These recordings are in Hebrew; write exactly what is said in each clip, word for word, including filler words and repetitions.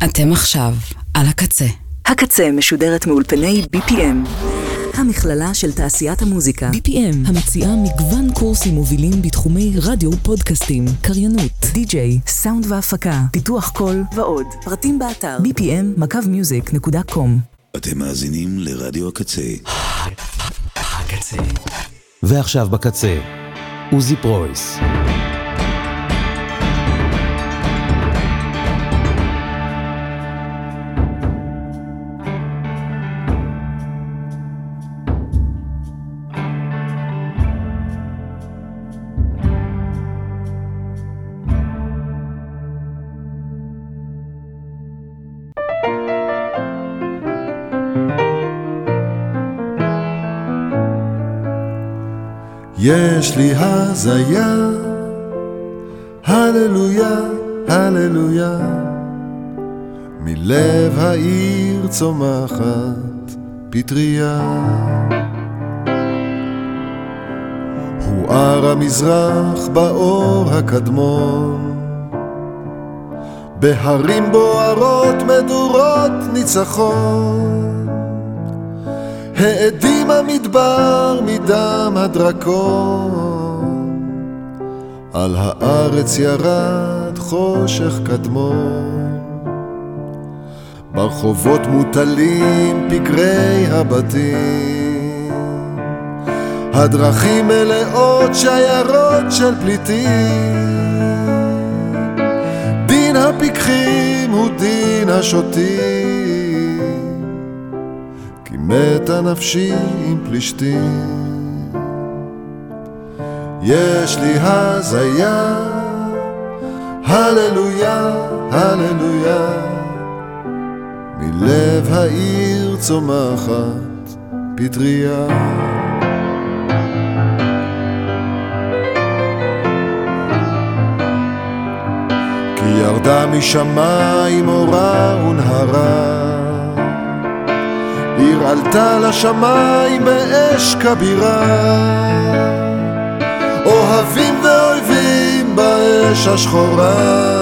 אתם עכשיו על הקצה. הקצה משודרת מאולפני בי פי אם, המכללה של תעשיית המוזיקה. בי פי אם המציעה מגוון קורסים מובילים בתחומי רדיו, פודקאסטים, קריינות, די-ג'יי, סאונד והפקה, פיתוח קול ועוד. פרטים באתר בי פי אם מקו מיוזיק נקודה קום. אתם מאזינים לרדיו הקצה. הקצה. ועכשיו בקצה, עוזי פרויס. יש לי הזיה, הללויה, הללויה, מלב העיר צומחת פטריה. הואר המזרח באור הקדמון, בהרים בוערות מדורות ניצחון, העדים המדבר מדם הדרקון, על הארץ ירד חושך קדמון, ברחובות מוטלים פגרי הבתים, הדרכים מלאות שיירות של פליטים, דין הפיקחים הוא דין השוטים, מתה נפשי עם פלישתים. יש לי הזיה, הללויה, הללויה, מלב העיר צומחת פטריה. כי ירדה משמיים אורה ונהרה, עיר עלתה לשמיים באש כבירה, אוהבים ואויבים באש השחורה,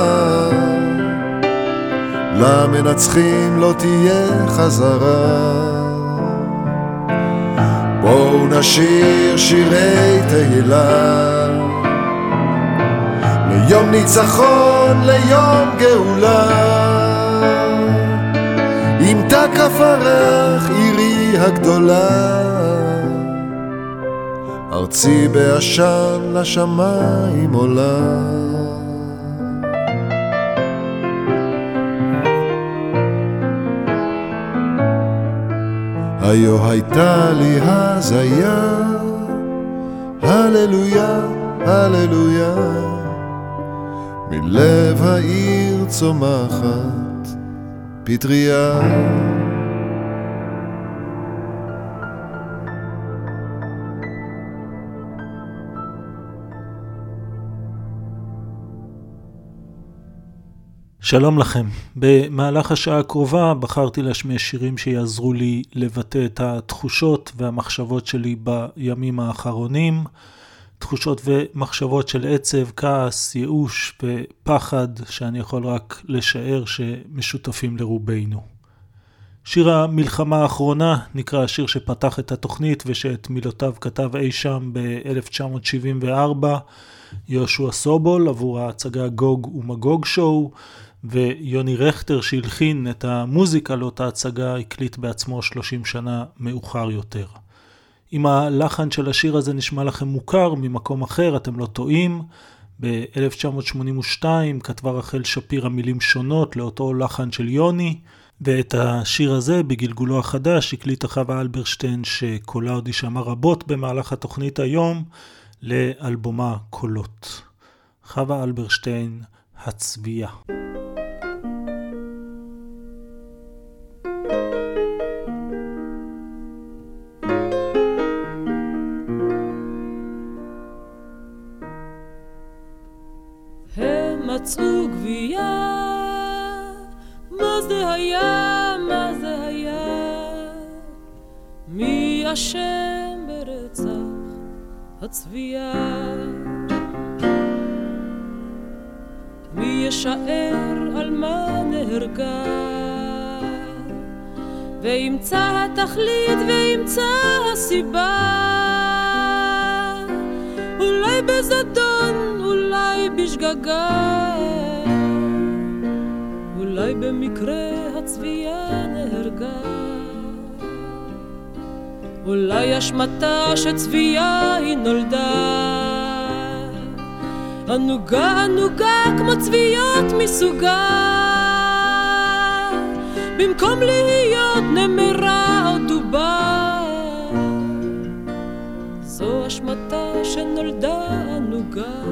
למנצחים לא תהיה חזרה. בואו נשיר שירי תהילה, ליום ניצחון, ליום גאולה, עם תקף ערך עירי הגדולה, ארצי בעשן לשמיים עולה. היו הייתה לי הזיה, הללויה, הללויה, מלב העיר צומחת פטריה. שלום לכם. במהלך השעה הקרובה בחרתי להשמיע שירים שיעזרו לי לבטא את התחושות והמחשבות שלי בימים האחרונים, תחושות ומחשבות של עצב, כעס, ייאוש ופחד שאני יכול רק לשער שמשותפים לרובנו. שיר המלחמה האחרונה נקרא השיר שפתח את התוכנית ושאת מילותיו כתב אי שם ב-אלף תשע מאות שבעים וארבע יהושע סובול עבור ההצגה גוג ומגוג שואו, ויוני רכטר שהלחין את המוזיקה לאותה הצגה הקליט בעצמו שלושים שנה מאוחר יותר. אם הלחן של השיר הזה נשמע לכם מוכר ממקום אחר, אתם לא טועים. ב-אלף תשע מאות שמונים ושתיים כתבה רחל שפירא מילים שונות לאותו לחן של יוני, ואת השיר הזה בגלגולו החדש הקליטה חווה אלברשטיין שקולה עוד יישמע רבות במהלך התוכנית היום לאלבומה קולות. חווה אלברשטיין, הצביעה. הם מצאו גבייה, מה זה היה, מה זה היה, מי אשם ברצח הצביעה, מי ישאר על מה נהרגה, וימצא התכלית וימצא הסיבה, אולי בזדון, אולי בשגגה, אולי במקרה הצביעה נהרגה, אולי אשמתה שצביעה היא נולדה, ענוגה ענוגה כמו צביות מסוגה, במקום להיות נמרה או דובה, זו אשמתה שנולדה ענוגה.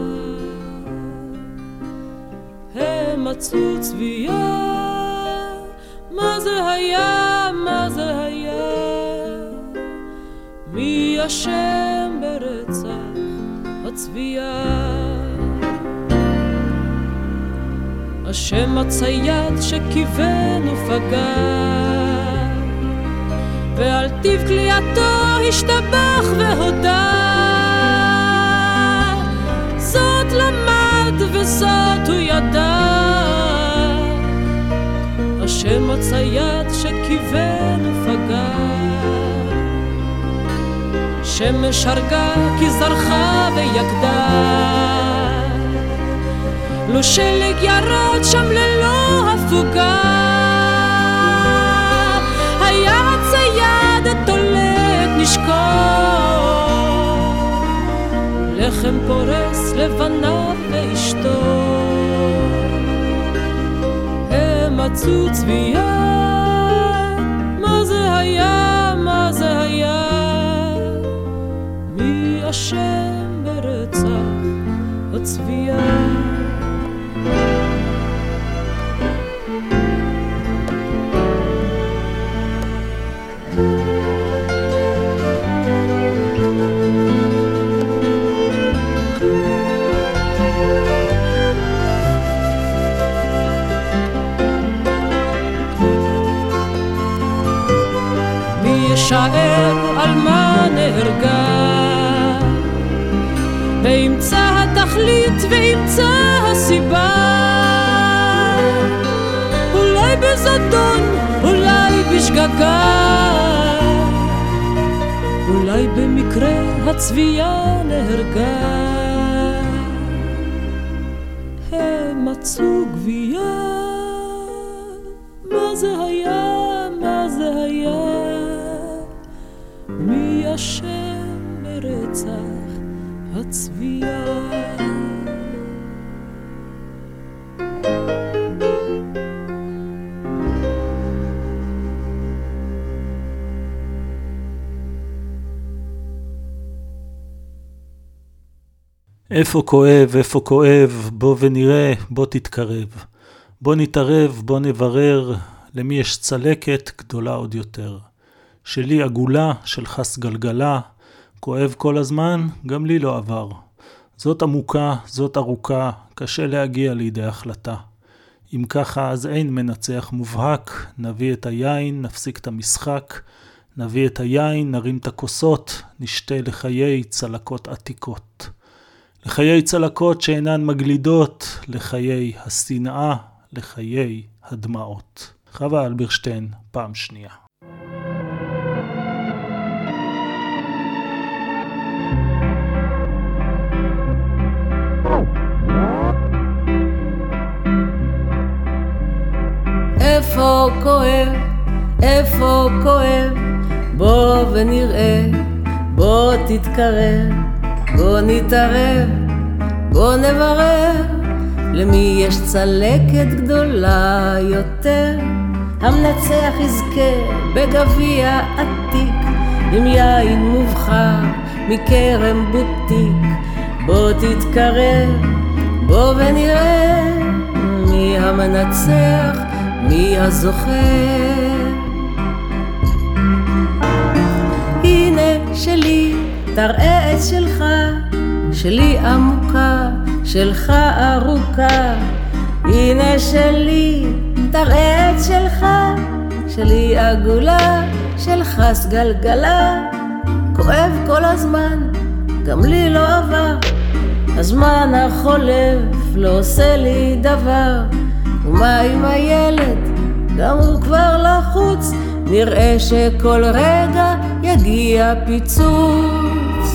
הם מצאו צבייה, מה זה היה, מה זה היה, מי אשם ברצח הצבייה. השם הצייד שכיוון ופגע, ועל טיב כליאתו השתבח והודה, זאת למד וזאת הוא ידע. השם הצייד שכיוון ופגע, שמש הרגה כי זרחה ויגדה, לו שלג ירד שם ללא הפוגה, היה הצייד התולד נשקו, לחם פורס לבניו ואשתו. הם מצאו צבייה, מה זה היה, מה זה היה, מי אשם ברצח הצבייה. ישאר על מה נהרגה, וימצא התכלית וימצא הסיבה, אולי בזדון, אולי בשגגה, אולי במקרה הצבייה נהרגה. הם מצאו גבייה, מה זה היה, מה זה היה, מי אשם ברצח הצבייה. איפה כואב, איפה כואב, בוא ונראה, בוא תתקרב. בוא נתערב, בוא נברר, למי יש צלקת גדולה עוד יותר. שלי עגולה, שלך סגלגלה, כואב כל הזמן, גם לי לא עבר. זאת עמוקה, זאת ארוכה, קשה להגיע לידי החלטה. אם ככה אז אין מנצח מובהק, נביא את היין, נפסיק את המשחק, נביא את היין, נרים את הכוסות, נשתה לחיי צלקות עתיקות. לחיי צלקות שאינן מגלידות, לחיי השנאה, לחיי הדמעות. חווה אלברשטיין, פעם שנייה. איפה כואב, איפה כואב, בוא ונראה, בוא תתקרב, בוא נתערב, בוא נברר, למי יש צלקת גדולה יותר, המנצח יזכה בגביע עתיק, עם יין מובחר מקרם בוטיק, בוא תתקרב, בוא ונראה, מי המנצח, מי הזוכר. הנה שלי, תראה את שלך, שלי עמוקה, שלך ארוכה. הנה שלי, תראה את שלך, שלי עגולה, שלך סגלגלה. כואב כל הזמן, גם לי לא עבר, הזמן החולף לא עושה לי דבר. ומה עם הילד? גם הוא כבר לחוץ, נראה שכל רגע יגיע פיצוץ.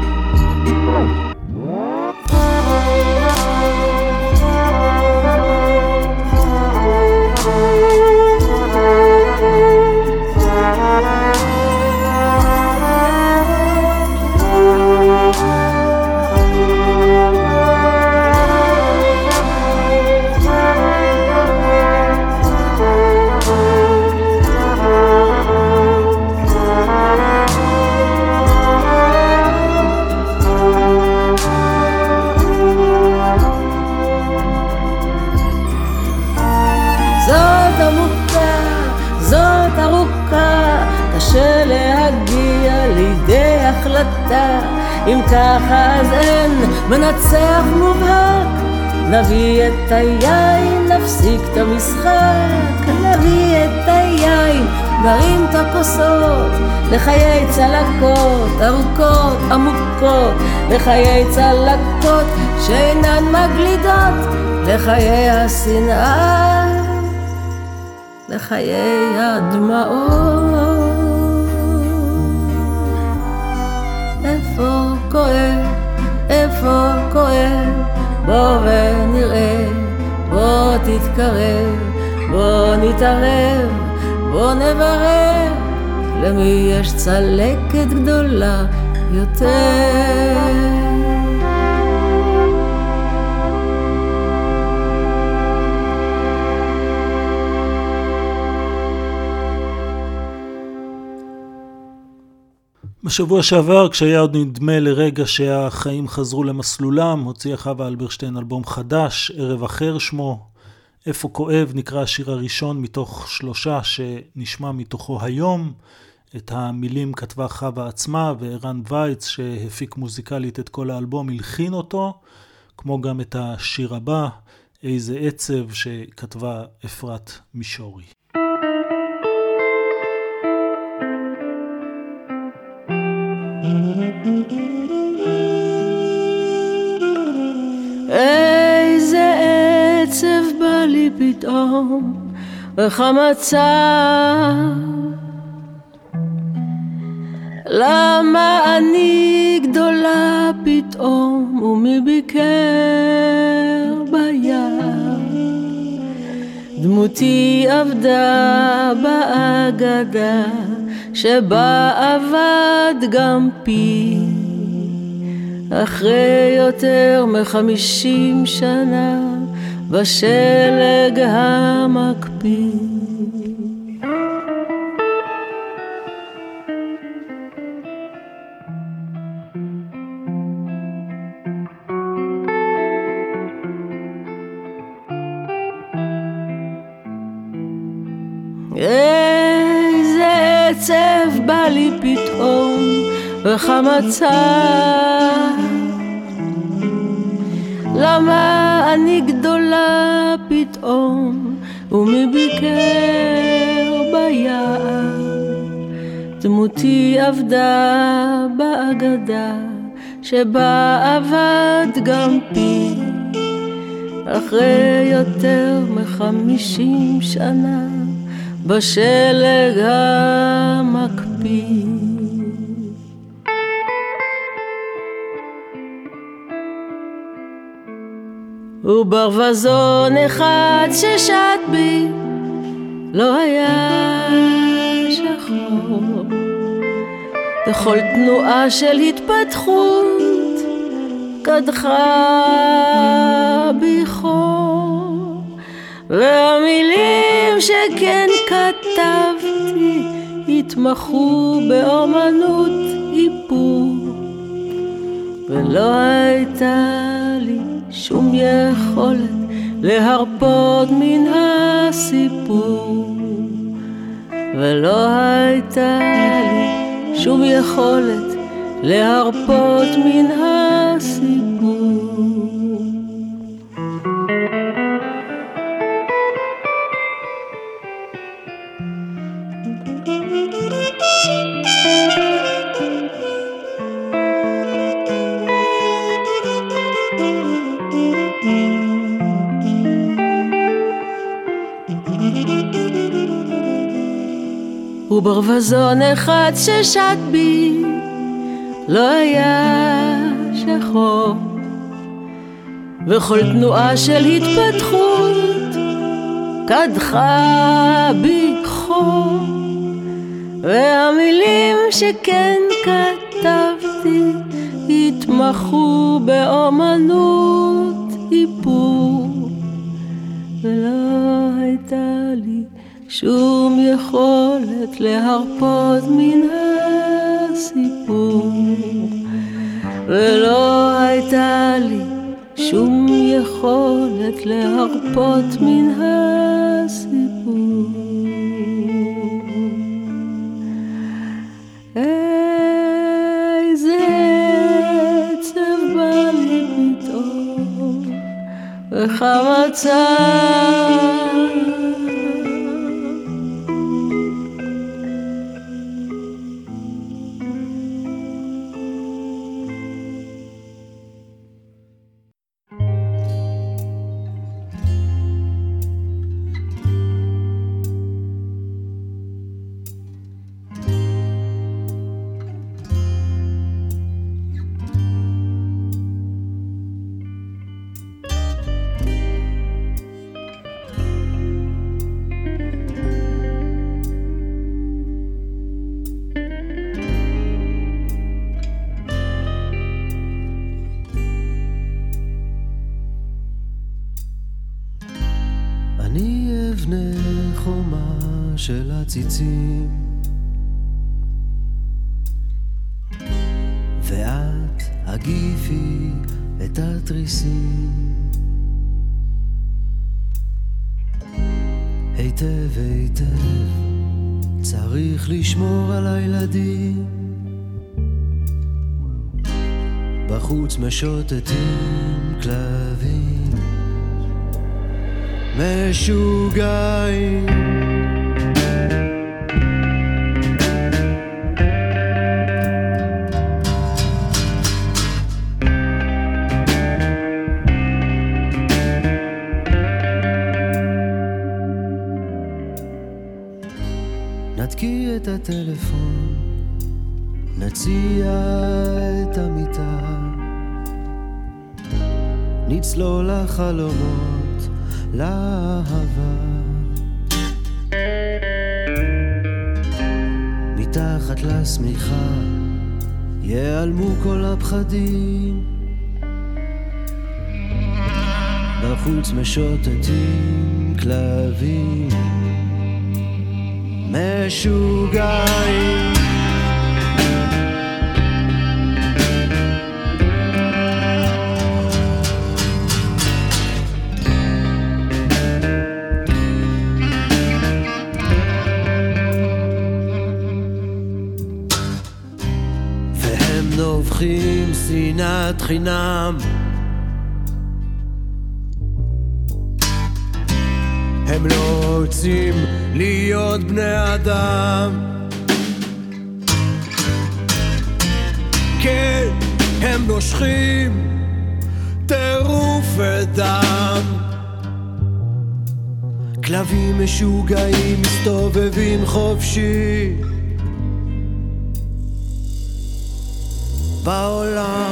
קשה להגיע לידי החלטה, אם ככה אז אין מנצח מובהק. נביא את היין, נפסיק את המשחק. נביא את היין, נרים את הכוסות לחיי צלקות ארוכות עמוקות, לחיי צלקות שאינן מגלידות, לחיי השנאה, לחיי הדמעות. איפה כואב, איפה כואב, בוא ונראה, בוא תתקרב, בוא נתערב, בוא נברר, למי יש צלקת גדולה יותר. בשבוע שעבר, כשהיה עוד נדמה לרגע שהחיים חזרו למסלולם, הוציא חווה אלברשטיין אלבום חדש, ערב אחר שמו. איפה כואב נקרא השיר הראשון מתוך שלושה שנשמע מתוכו היום. את המילים כתבה חווה עצמה, וערן וייץ שהפיק מוזיקלית את כל האלבום הלחין אותו, כמו גם את השיר הבא, איזה עצב, שכתבה אפרת מישורי. איזה עצב בא לי פתאום וחמצה, למה אני גדולה פתאום ומי ביקר בים. דמותי עבדה באגדה שבה עבד גם פי, אחרי יותר מחמישים שנה בשלג המקפיא. איזה עצב בא לי פתאום וחמצה, למה אני גדולה פתאום ומי ביקר ביער. דמותי עבדה באגדה שבה עבד גם פי, אחרי יותר מחמישים שנה בשלג המקפיא. וברווזון אחד ששט בי לא היה שחור, בכל תנועה של התפתחות קדחה בי חור, והמילים שכן כתבתי התמחו באומנות איפור, ולא הייתה לי שום יכולת להרפות מן הסיפור, ולא הייתה לי שום יכולת להרפות מן הסיפור. Mm-hmm. וברווזון אחד ששט בי לא היה שחור, וכל תנועה של התפתחות קדחה בי חור, והמילים שכן כתבתי התמחו באומנות איפור, ולא הייתה לי שום יכולת להרפות מן הסיפור, ולא הייתה לי שום יכולת להרפות מן הסיפור. איזה עצב בא לי פתאום, וכמה צער, של הציצים, ואת הגיפי את התריסים, היטב היטב צריך לשמור על הילדים, בחוץ משוטטים כלבים משוגעים, נתקי את הטלפון, נציע את המיטה, נצלול לחלומות, לאהבה, מתחת לשמיכה ייעלמו כל הפחדים, בחוץ משוטטים כלבים משוגעים, והם נובחים שנאת חינם, הם לא רוצים להיות בני אדם, כן, הם נושכים טירוף ודם, כלבים משוגעים מסתובבים חופשי בעולם,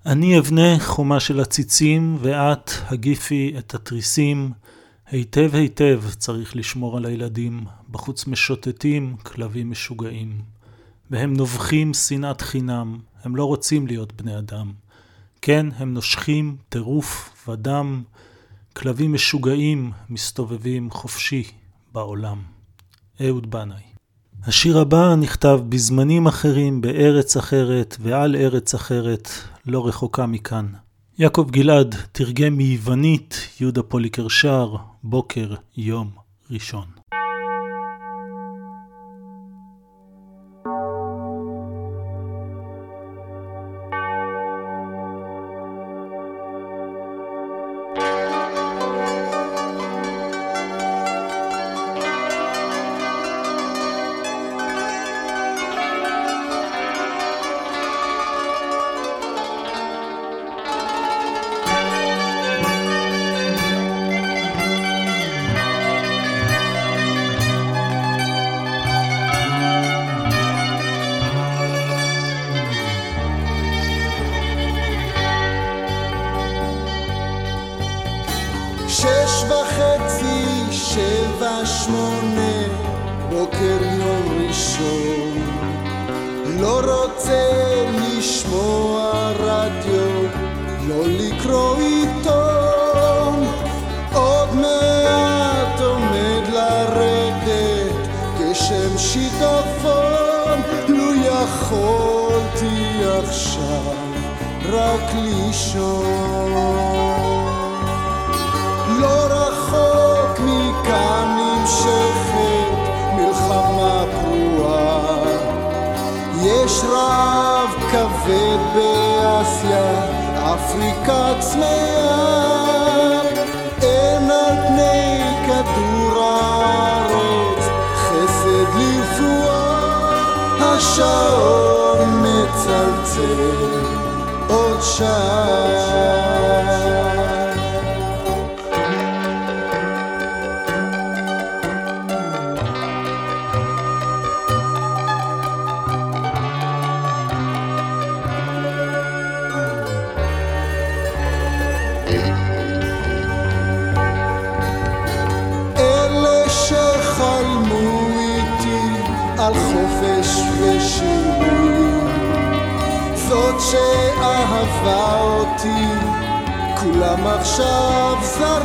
אני אבנה חומה של הציצים, ואת הגיפי את התריסים. היטב היטב צריך לשמור על הילדים, בחוץ משוטטים כלבים משוגעים. והם נובחים שנאת חינם, הם לא רוצים להיות בני אדם. כן, הם נושכים טירוף ודם, כלבים משוגעים מסתובבים חופשי בעולם. אהוד בנאי. השיר הבא נכתב בזמנים אחרים, בארץ אחרת ועל ארץ אחרת, לא רחוקה מכאן. יעקב גלעד תרגם מיוונית, יהודה פוליקר שר, בוקר יום ראשון. שש וחצי, שבע, שמונה, בוקר יום ראשון. לא רוצה לשמוע רדיו, לא לקרוא עיתון. עוד מעט עומד לרדת גשם שיטפון. לו יכולתי עכשיו רק לישון. לא רחוק מכאן נמשכת מלחמה פרועה. יש רב כבד באסיה, אפריקה צמאה. אין על פני כדור הארץ חסד לרפואה. השעון מצלצל עוד שעה. על חופש ושירים, זאת שאהבה אותי, כולם עכשיו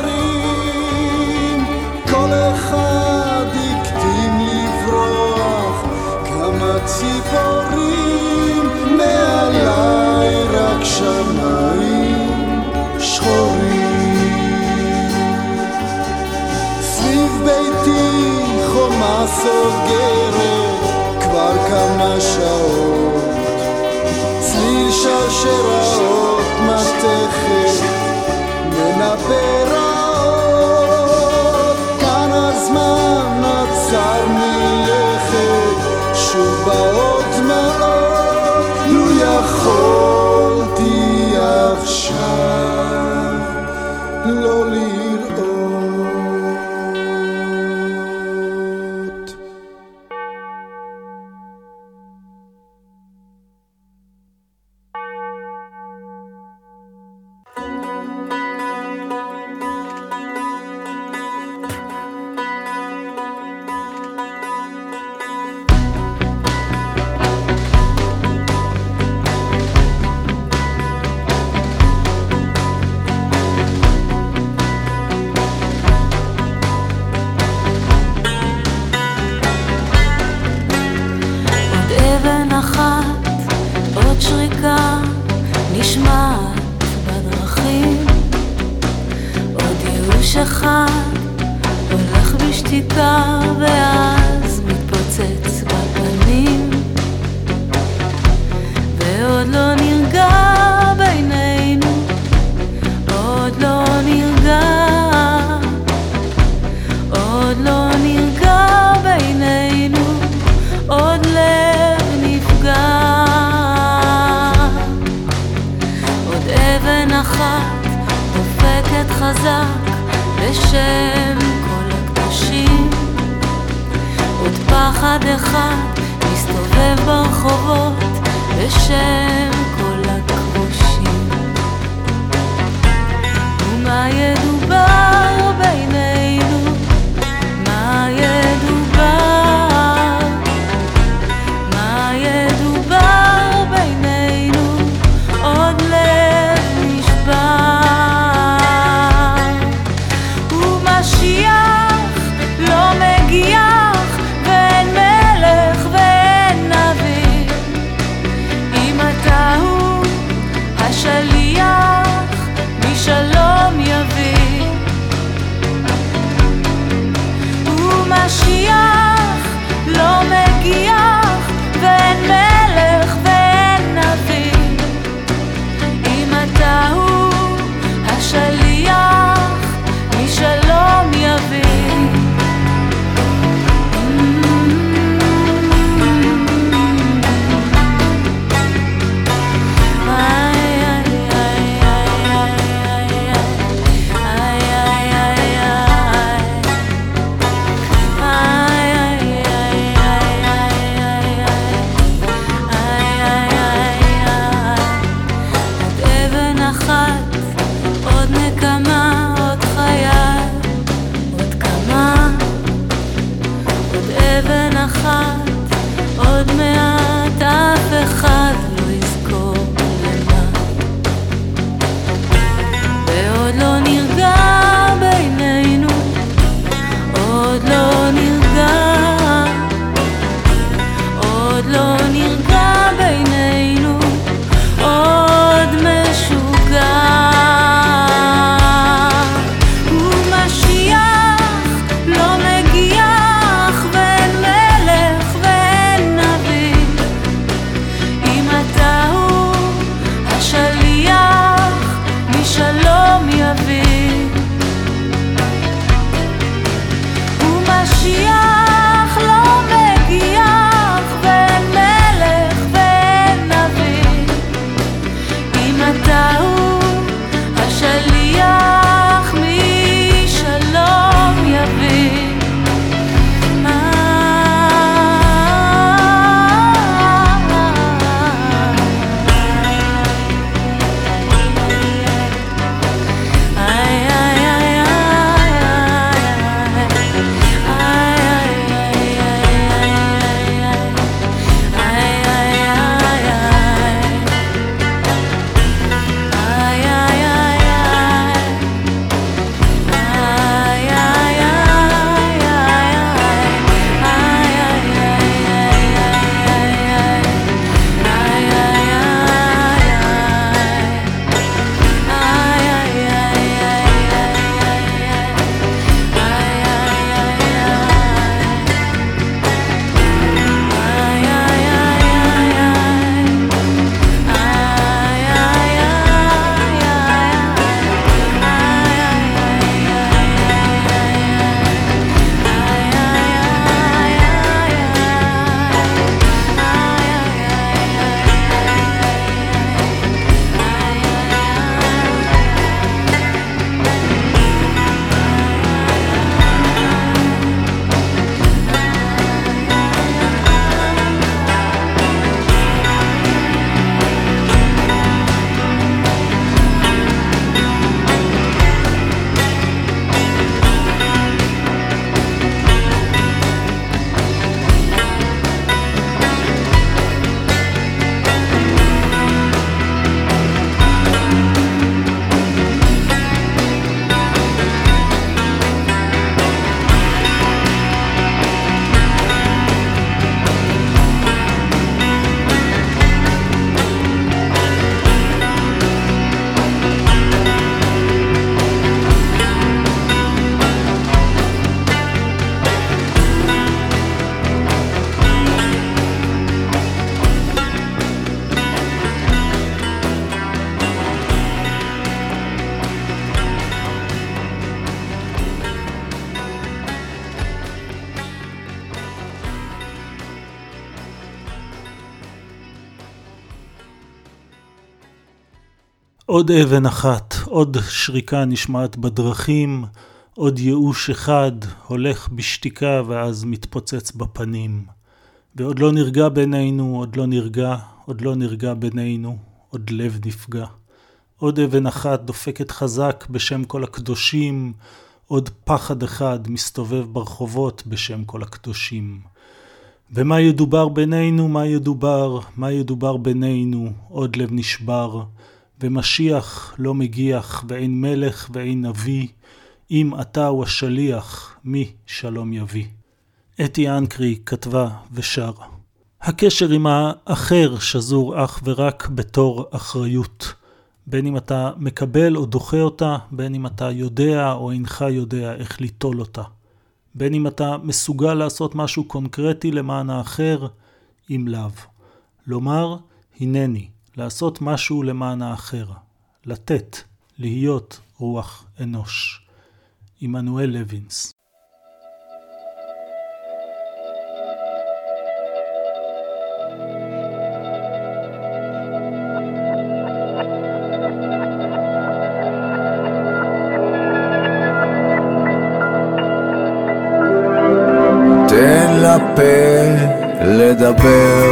זרים. כל אחד הקדים לברוח, כמה ציפורים, מעליי רק שמיים שחורים. סביב ביתי חומה סוגרת כבר כמה שעות, צליל שרשראות מתכת מנבא רעות. כאן הזמן עצר מלכת, שוב באות דמעות. לו יכולתי עכשיו לא לראות. בשם כל הקדושים, עוד פחד אחד מסתובב ברחובות בשם כל הכבושים. עוד אבן אחת, עוד שריקה נשמעת בדרכים, עוד ייאוש אחד הולך בשתיקה ואז מתפוצץ בפנים. ועוד לא נרגע בינינו, עוד לא נרגע, עוד לא נרגע בינינו, עוד לב נפגע. עוד אבן אחת דופקת חזק בשם כל הקדושים, עוד פחד אחד מסתובב ברחובות בשם כל הקדושים. ומה ידובר בינינו, מה ידובר, מה ידובר בינינו, עוד לב נשבר. ומשיח לא מגיח, ואין מלך ואין נביא, אם אתה הוא השליח, מי שלום יביא. אתי אנקרי כתבה ושרה. הקשר עם האחר שזור אך ורק בתור אחריות. בין אם אתה מקבל או דוחה אותה, בין אם אתה יודע או אינך יודע איך ליטול אותה. בין אם אתה מסוגל לעשות משהו קונקרטי למען האחר, אם לאו. לומר, הנני, לעשות משהו למען האחר. לתת, להיות רוח אנוש. עמנואל לוינס. תן לפה לדבר,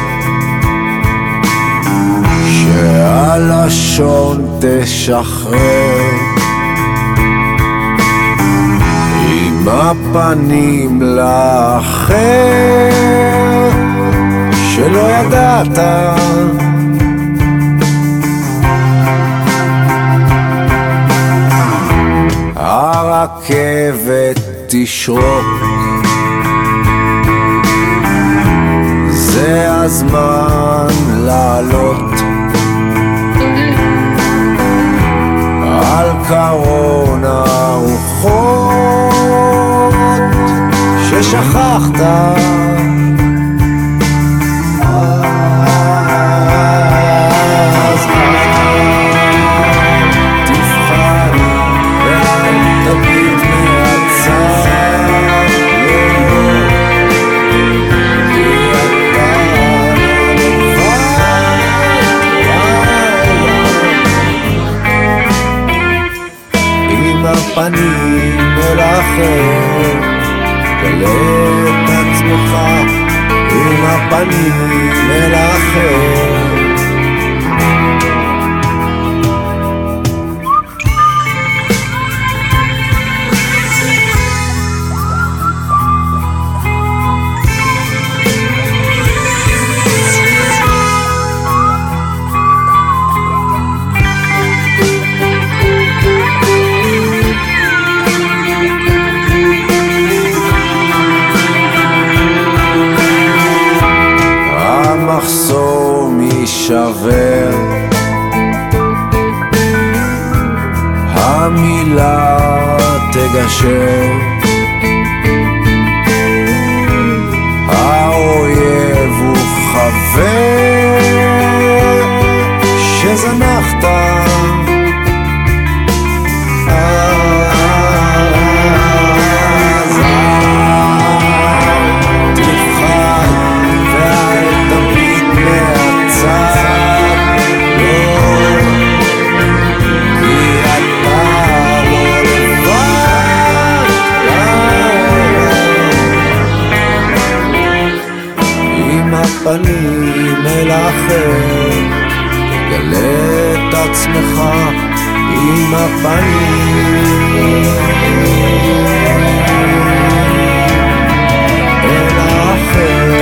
שהלשון תשחרר, עם הפנים לאחר שלא ידעת. הרכבת תשרוק, זה הזמן לעלות על קרון הרוחות ששכחת. אז תבחן ואל תביט מהצד, פנים אל אחר, גלה את עצמך עם הפנים אל אחר. המחסום יישבר, המילה תגשר, האויב הוא חבר שזנחת. פנים אל אחר, תגלה את עצמך עם הפנים אל האחר.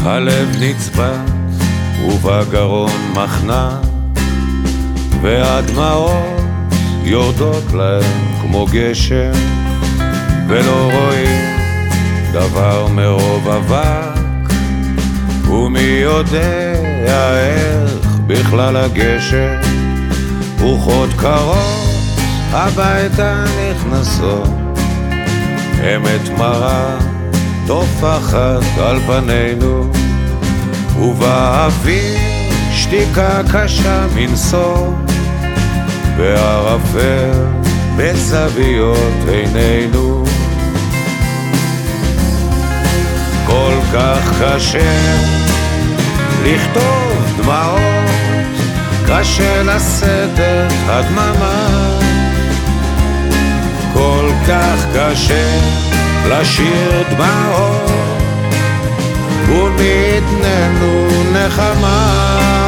הלב נצבע ובגרון מחנה, והדמעות יורדות להם כמו גשם, ולא רואים דבר מרוב אבק, ומי יודע איך בכלל הגשם. רוחות קרות הביתה נכנסות, אמת מרה תופחת על פנינו, ובאוויר שתיקה קשה מנסור, בערפל בצביות עינינו. כל כך קשה לכתוב דמעות, קשה לשאת את הדממה, כל כך קשה לשיר דמעות, ומתננו נחמה.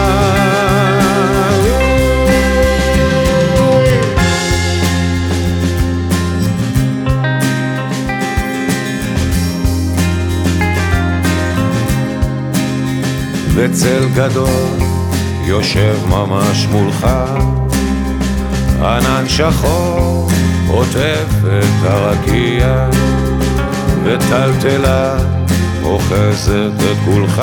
וצל גדול יושב ממש מולך, ענן שחור עוטף את הרקיע, וטלטלה אוחזת את כולך.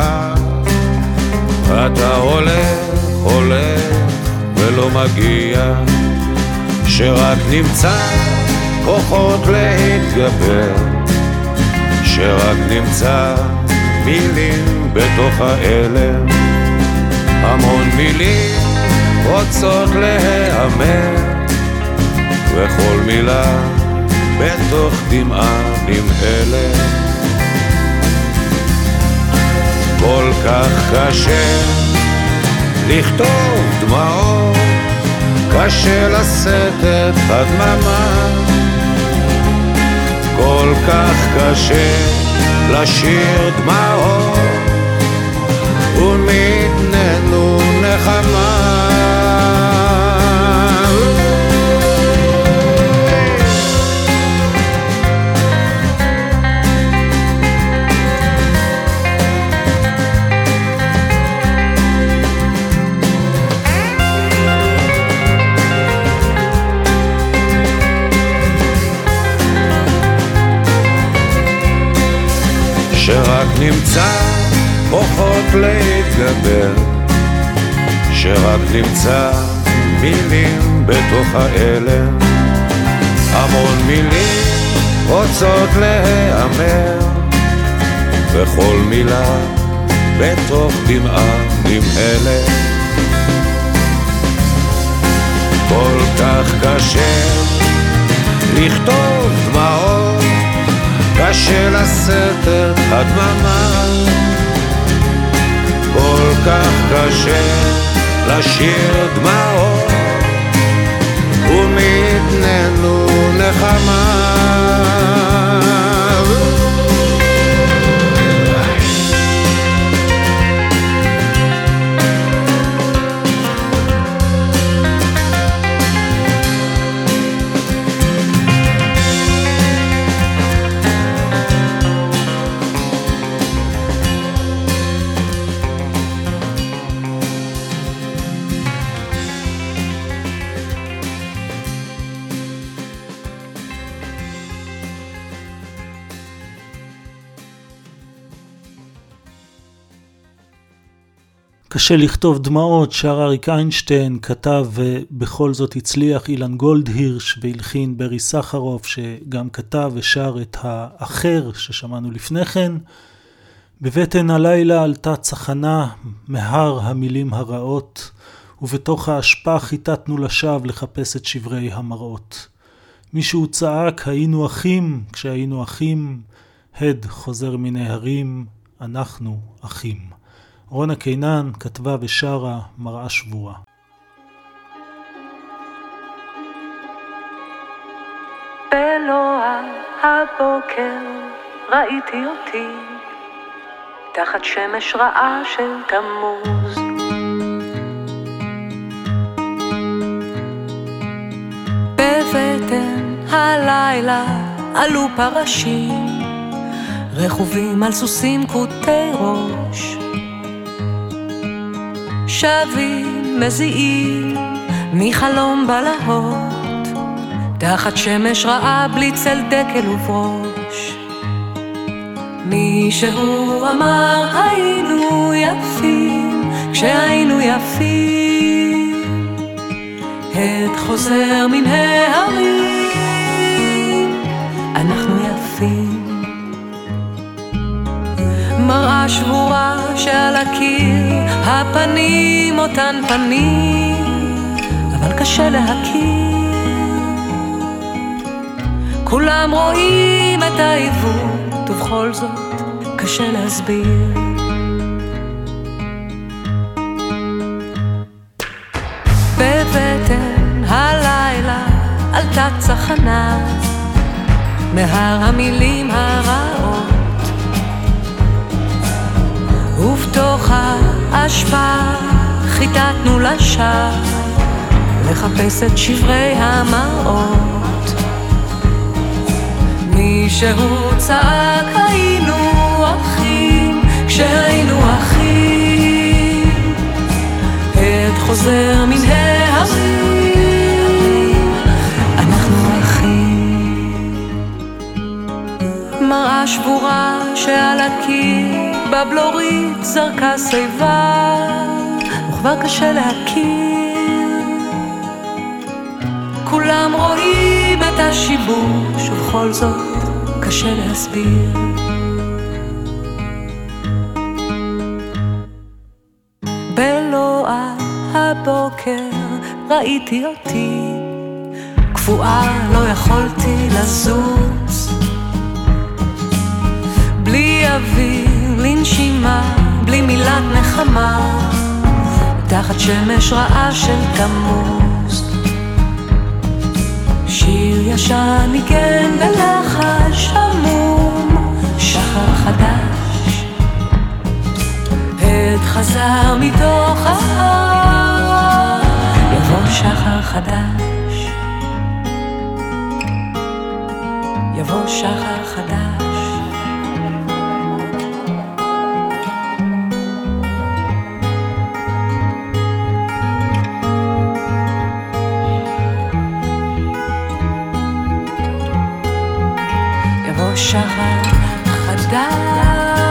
אתה הולך, הולך ולא מגיע, שרק נמצא כוחות להתגבר, שרק נמצא מילים בתוך האלם, המון מילים רוצות להיאמר, וכל מילה בתוך דמעה נמהלת. כל כך קשה לכתוב דמעות, קשה לשאת את הדממה, כל כך קשה לשיר דמעות, ומתננו נחמה. שרק נמצא כוחות להתגבר, שרק נמצא מילים בתוך האלם, המון מילים רוצות להיאמר, וכל מילה בתוך דמעה נמהלת. כל כך קשה לכתוב דמעות, קשה לשאת את הדממה, כל כך קשה לשיר דמעות, ומתננו נחמה. קשה לכתוב דמעות, שר אריק איינשטיין, כתב ובכל זאת הצליח אילן גולדהירש, והלחין ברי סחרוף שגם כתב ושר את האחר ששמענו לפני כן. בבטן הלילה עלתה צחנה מהר המילים הרעות, ובתוך ההשפעה חיטטנו לשווא לחפש את שברי המראות. מישהו צעק, היינו אחים, כשהיינו אחים, הד חוזר מיני הרים, אנחנו אחים. רונה קינן כתבה ושרה מראה שבורה. בלוע הבוקר ראיתי אותי תחת שמש רעה של תמוז, בבטן הלילה עלו פרשים, רכובים על סוסים כרותי ראש, שבים מזיעים מחלום בלהות, תחת שמש רעה בלי צל דקל ובראש. מישהו אמר היינו יפים כשהיינו יפים, את חוזר מן ההרים, אנחנו יפים. מראה שבורה שעל הקיר, הפנים אותן פנים, אבל קשה להכיר. כולם רואים את העיוות ובכל זאת קשה להסביר. בבטן הלילה עלתה צחנה מהר המילים הרעות, ובתוך האשפה חיטטנו לשם לחפש את שברי המראות. מישהו צעק היינו אחים כשהיינו אחים, את חוזר מן ההרים, אנחנו אחים. מראה שבורה שעל הקיר בבלורית זרקה שיבה, וכבר קשה להכיר. כולם רואים את השיבוש ובכל זאת קשה להסביר. בלוע הבוקר ראיתי אותי קפואה, לא יכולתי לזוז, בלי אוויר לנשימה, בלי מילת נחמה, תחת שמש רעה של תמוז. שיר ישן ניגן בלחש עמום, שחר חדש, עת חזר מתוך ההר, יבוא שחר חדש, יבוא שחר חדש. שחר חדש.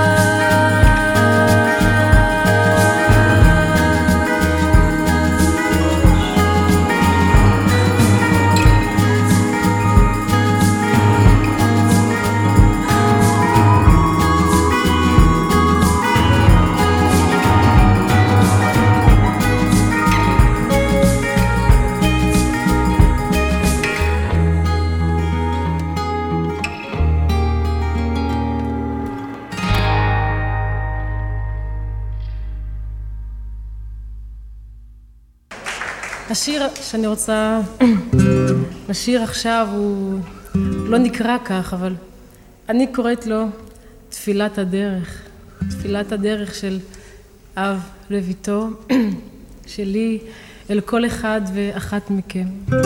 השיר שאני רוצה לשיר עכשיו הוא לא נקרא כך, אבל אני קוראת לו תפילת הדרך. תפילת הדרך של אב לביתו, שלי אל כל אחד ואחת מכם.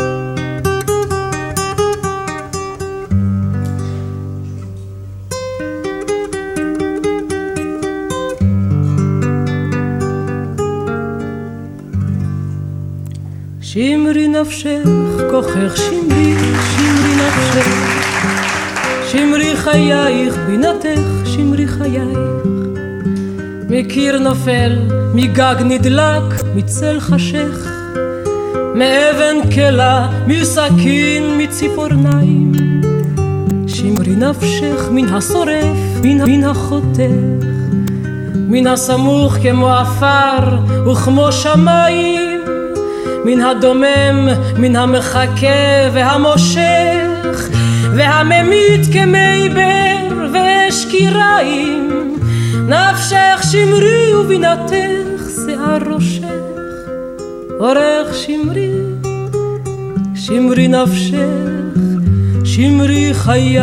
שמרי נפשך, כוחך שמרי, שמרי נפשך, שמרי חייך, בינתך, שמרי חייך. מקיר נופל, מגג נדלק, מצל חשך, מאבן כלה, מסכין, מציפורניים. שמרי נפשך, מן השורף, מן, מן החותך, מן הסמוך כמו עפר וכמו שמיים, מן הדומם, מן המחכה והמושך, והממית כמי בר ושקיריים. נפשך שמרי ובינתך שיער ראשך, אורך שמרי, שמרי נפשך, שמרי חייך.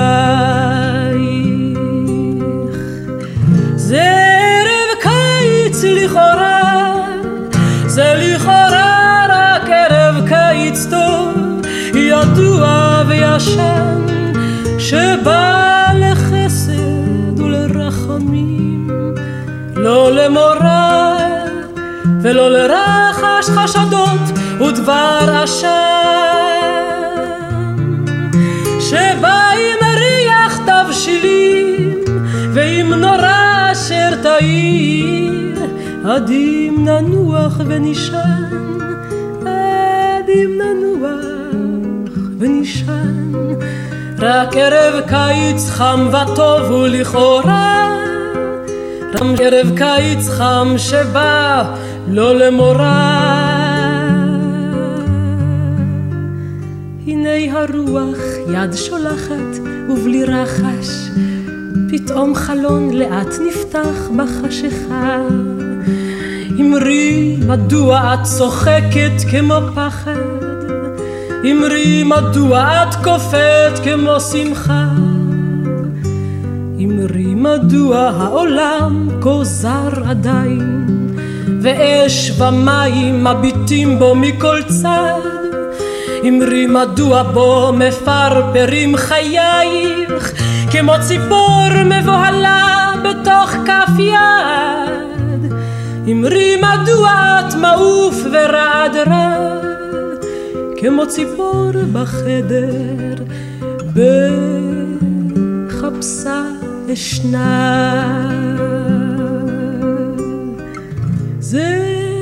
זה ערב קיץ לכאורה, זה לכאורה רק ערב קיץ טוב, ידוע וישן, שבא לחסד לא למורא ולא לרחש חשדות ודבר אשם שבא עם ריח תבשילים ועם נורא אשר תאיר עדים ננוח ונשען עדים ננוח ונשען רק ערב קיץ חם וטוב ולכאורה גם ערב קיץ חם שבא לא למורא הנה הרוח יד שולחת ובלי רחש פתאום חלון לאט נפתח בחשיכה אמרי מדוע את צוחקת כמו פחד אמרי מדוע את קופאת כמו שמחה אמרי מדוע העולם כה זר עדיין ואש ומים מביטים בו מכל צד אמרי מדוע בו מפרפרים חייך כמו ציפור מבוהלה בתוך כף יד אמרי מדוע את מעוף ורעד רעד כמו ציפור בחדר בחפשה אשנה זה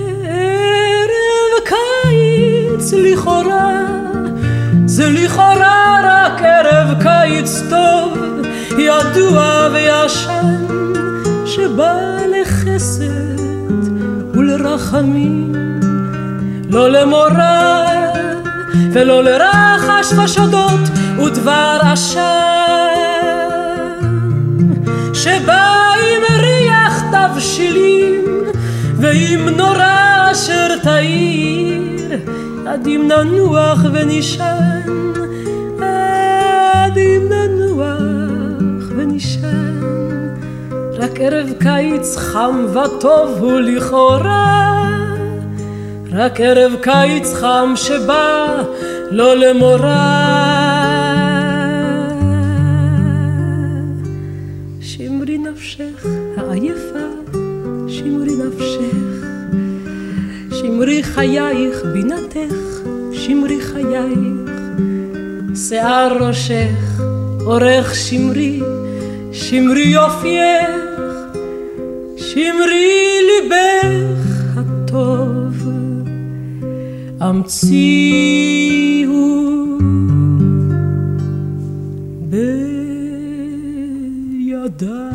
ערב קיץ לכאורה זה לכאורה רק ערב קיץ טוב ידוע וישן שבא לחסד ולרחמים לא למורא ולא לרחש חשדות ודבר אשם שבא עם ריח תבשילים ועם נורא אשר תאיר עדים ננוח ונשען עדים ננוח ונשען רק ערב קיץ חם וטוב הוא לכאורה רק ערב קיץ חם שבא לא למורא שמרי נפשך העייפה שמרי נפשך שמרי חייך בינתך שמרי חייך שיער ראשך אורך שמרי שמרי יופייך שמרי ליבך הטוב המציאו בידיי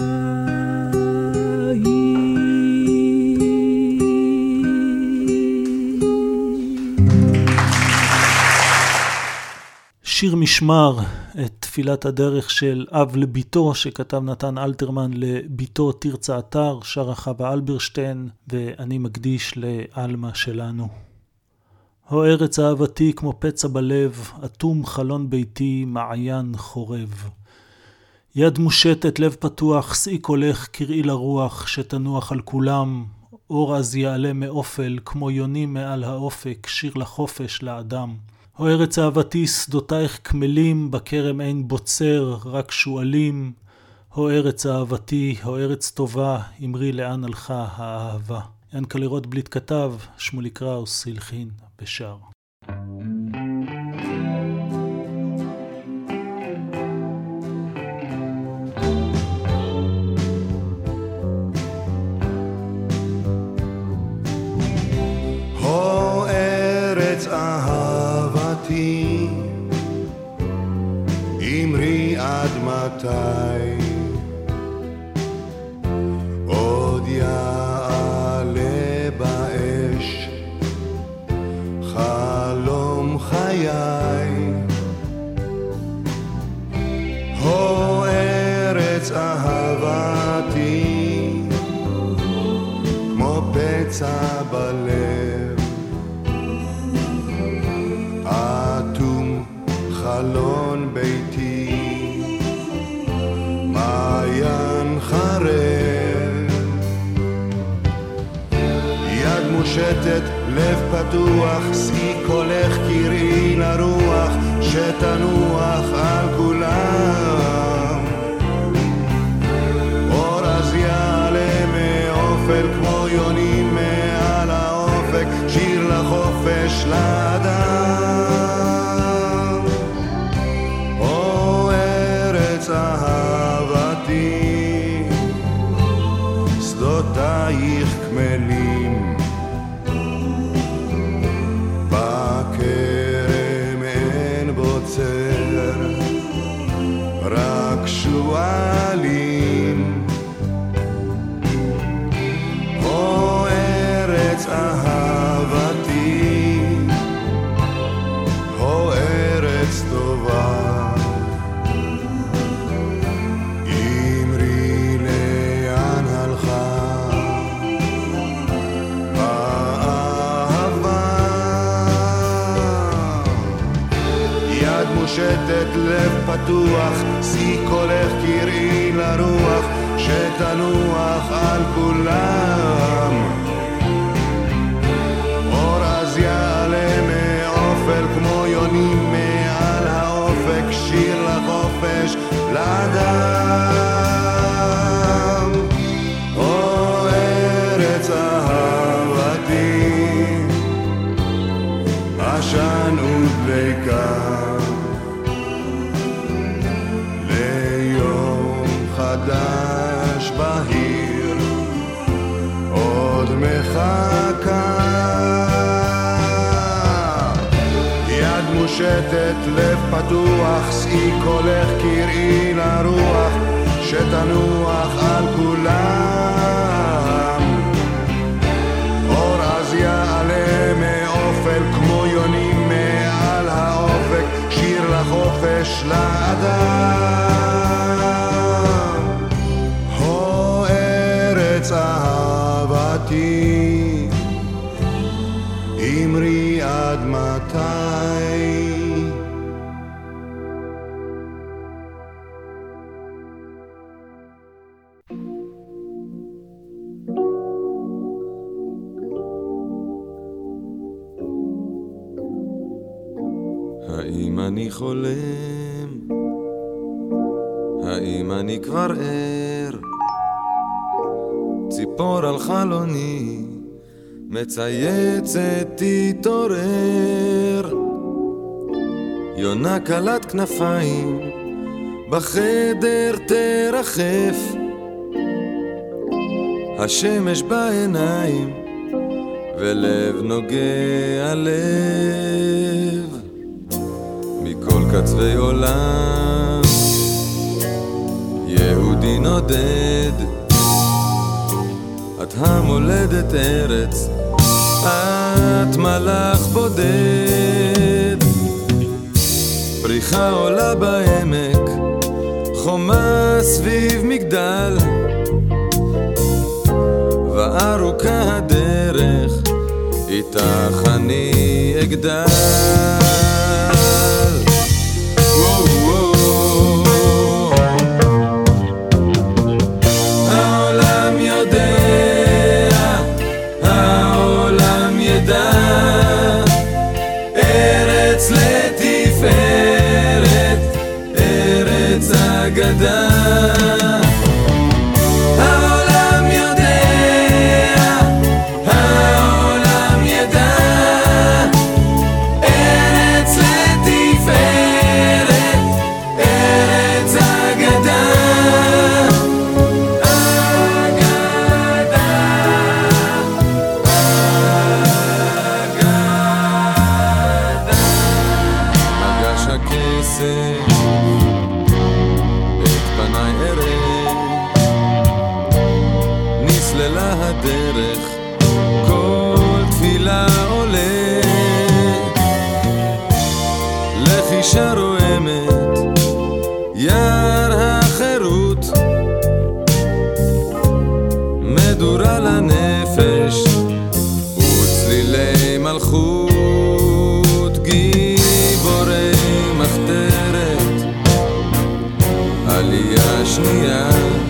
שיר משמר, את תפילת הדרך של אב לביתו שכתב נתן אלתרמן לביתו תרצה אתר, שרה חווה אלברשטיין, ואני מקדיש לאלמה שלנו. הו ארץ אהבתי כמו פצע בלב, אטום חלון ביתי מעיין חורב. יד מושטת לב פתוח, שאי קולך קראי לרוח שתנוח על כולם, אור אז יעלה מאופל כמו יונים מעל האופק, שיר לחופש לאדם. הו ארץ אהבתי שדותייך כמלים, בכרם אין בוצר, רק שואלים. הו ארץ אהבתי, הו ארץ טובה, אמרי לאן הלכה האהבה. ינקלה רוטבליט כתב, שמולי קראוס הלחין ושר. הו ארץ אהבתי, אמרי עד מתי עוד יעלה באש חלום חיי. הו ארץ אהבתי כמו פצע בלב, אטום חלון ביתי מעיין חרב. יד מושטת לב פתוח, שאי קולך קראי לרוח שתנוח על כולם. אור אז יעלה מאופל ארץ אהבתי, שדותייך כמלים, בכרם אין בוצר, רק שואלים. או ארץ אהבתי, או ארץ טובה, אמרי לאן הלכה האהבה. יד מושטת לב פתוח, שיא קולך קראי לרוח, שתנוח על כולם. אור אז יעלה מאופל כמו יונים מעל האופק, שיר לחופש לאדם. או ארץ אהבתי, עשן ודליקה, ליום חדש בהיר עוד מחכה. יד מושטת לב פתוח, שיא קולך קראי לרוח, שתנוח על כולם. אור אז יעלה מאופל כמו יונים מעל האופק, שיר לחופש לאדם. הו ארץ אהבתי, אמרי עד מתי. האם אני חולם? האם אני כבר ער? ציפור על חלוני מצייצת תתעורר, יונה קלת כנפיים בחדר תרחף, השמש בעיניים ולב נוגע לב. מכל קצווי עולם יהודי נודד, את המולדת ארץ, את מלאך בודד. פריחה עולה בעמק, חומה סביב מגדל, וארוכה הדרך, איתך אני אגדל. העולם יודע, העולם ידע, ארץ לתפארת, ארץ אגדה. שרועמת יער החירות, מדורה לנפש וצלילי מלכות, גיבורי מחתרת, עלייה שנייה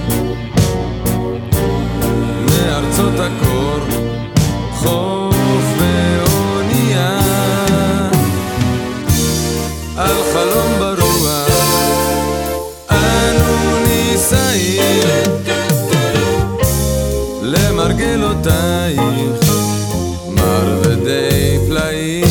מארצות הקור, חוף ואונייה, על חלום ברוח אנו נישאים, למרגלותייך מרבדי פלאים.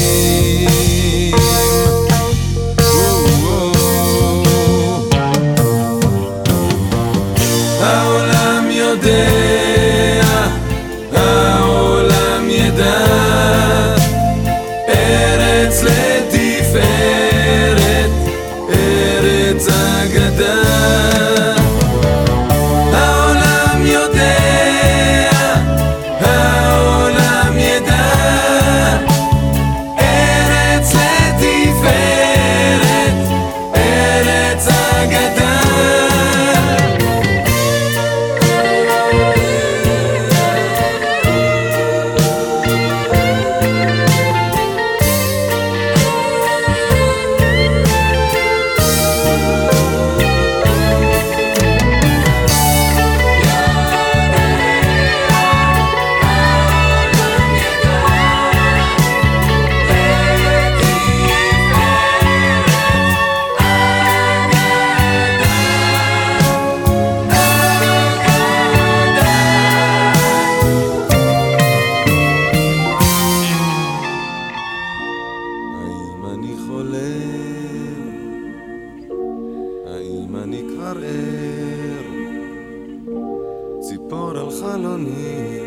אני כבר ער, ציפור על חלוני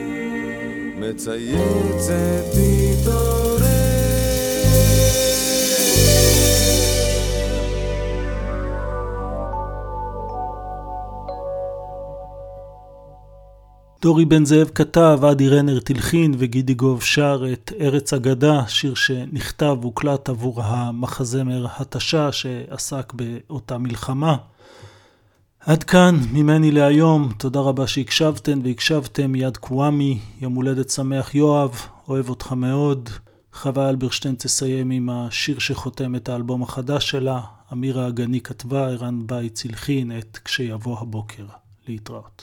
מצייצת תתעורר. דורי בן זאב כתב, עדי רנר תלחין וגידי גוב שר את ארץ אגדה, שיר שנכתב והוקלט עבור המחזמר התשה שעסק באותה מלחמה. עד כאן ממני להיום, תודה רבה שהקשבתן והקשבתם. יד קוואמי, יום הולדת שמח יואב, אוהב אותך מאוד. חווה אלברשטיין תסיים עם השיר שחותם את האלבום החדש שלה, אמירה הגני כתבה, ערן בית צלחין את כשיבוא הבוקר. להתראות.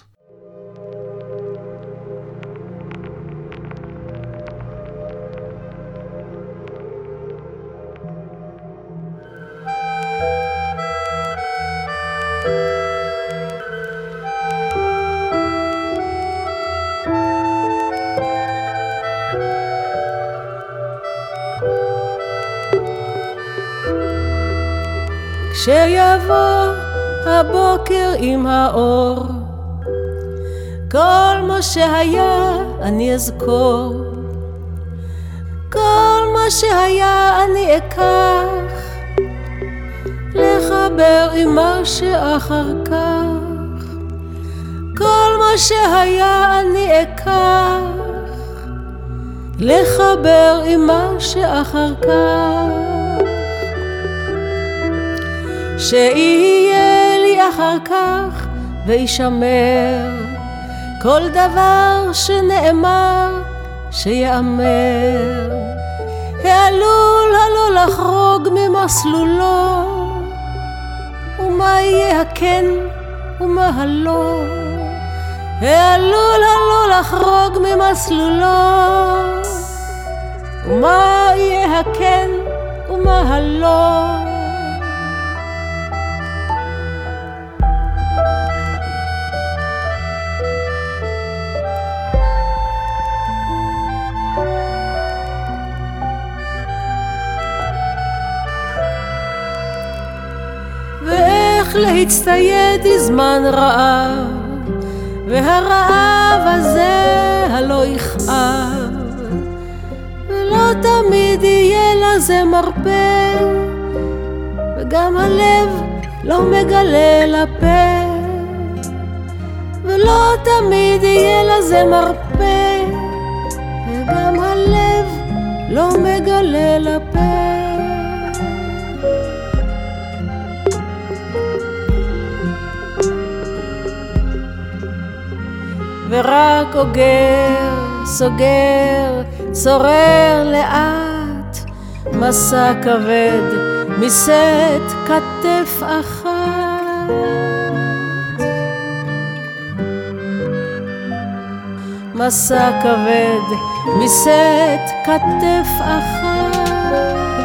כשיבוא הבוקר עם האור, כל מה שהיה אני אזכור, כל מה שהיה אני אקח, לחבר עם מה שאחר כך. כל מה שהיה אני אקח, לחבר עם מה שאחר כך. שיהיה לי אחר כך וישמר כל דבר שנאמר שיאמר. העלול הלא לחרוג ממסלולו, ומה יהיה הכן ומה הלא. העלול הלא לחרוג ממסלולו, ומה יהיה הכן ומה הלא. להצטייד זמן רעב, והרעב הזה הלא יכאב, ולא תמיד יהיה לזה מרפא, וגם הלב לא מגלה לפה, ולא תמיד יהיה לזה מרפא, וגם הלב לא מגלה לפה. ורק אוגר, סוגר, צורר לאט, מסע כבד משאת כתף אחת. מסע כבד משאת כתף אחת.